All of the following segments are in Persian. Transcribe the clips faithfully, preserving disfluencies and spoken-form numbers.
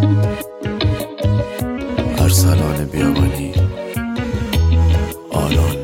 ارسلان بیابانی آلان.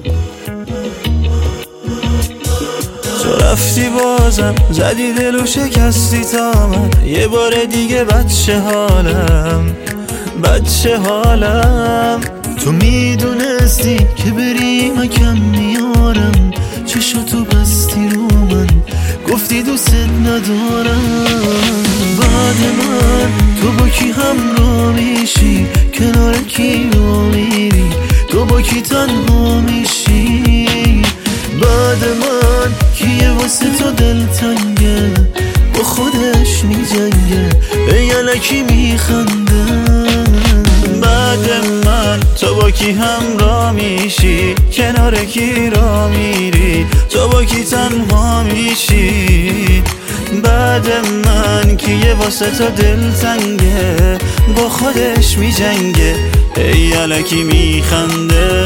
تو رفتی بازم زدی دل و شکستی تا من یه بار دیگه بچه حالم بچه حالم. تو میدونستی که بری من کم میارم، چشاتو بستی رو من گفتی دوست ندارم. بعد من تو با کی همراه میشی، کنار کی رو میری، تو با کی تنها میشی. بعد من کیه واسه تو دلتنگه با خودش میجنگه ای الکی میخنده. بعد من تو با کی همراه میشی، کنار کی را میری، تو با کی تنها میشی. بعد من کیه واسه تو دلتنگه با خودش میجنگه ای الکی میخنده.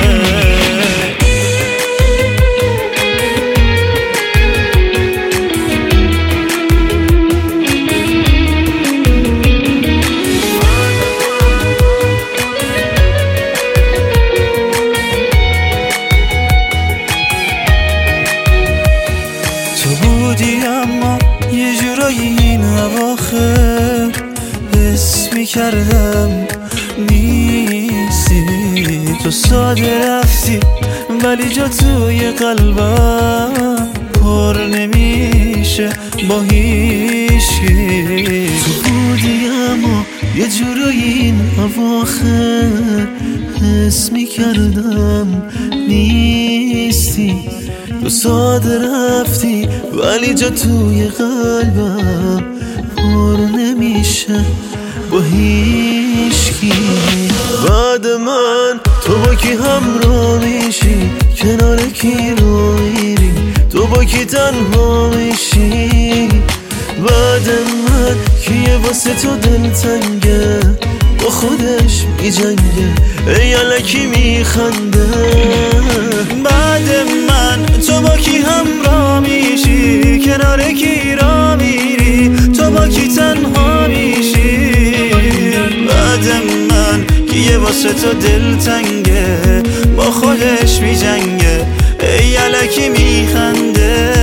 تو بودی اما یه جورایی این اواخر حس میکردم نیستی. تو ساده رفتی ولی جا توی قلبم پر نمیشه با هیچکی. تو بودی اما یه جورایی این اواخر حس میکردم نیستی. تو ساده رفتی ولی جا توی قلبم پر نمیشه با هیچکی. بعد من تو با کی همراه میشی، کنار کی رو میری، تو با کی تنها میشی. بعد من کیه واسه تو دلتنگه با خودش میجنگه ای الکی میخنده. بعد من تو با کی همراه میشی، کنار کی را میری، تو با کی تنها میشی. بعد من کیه واسه تو دلتنگه با خودش میجنگه ای الکی میخنده.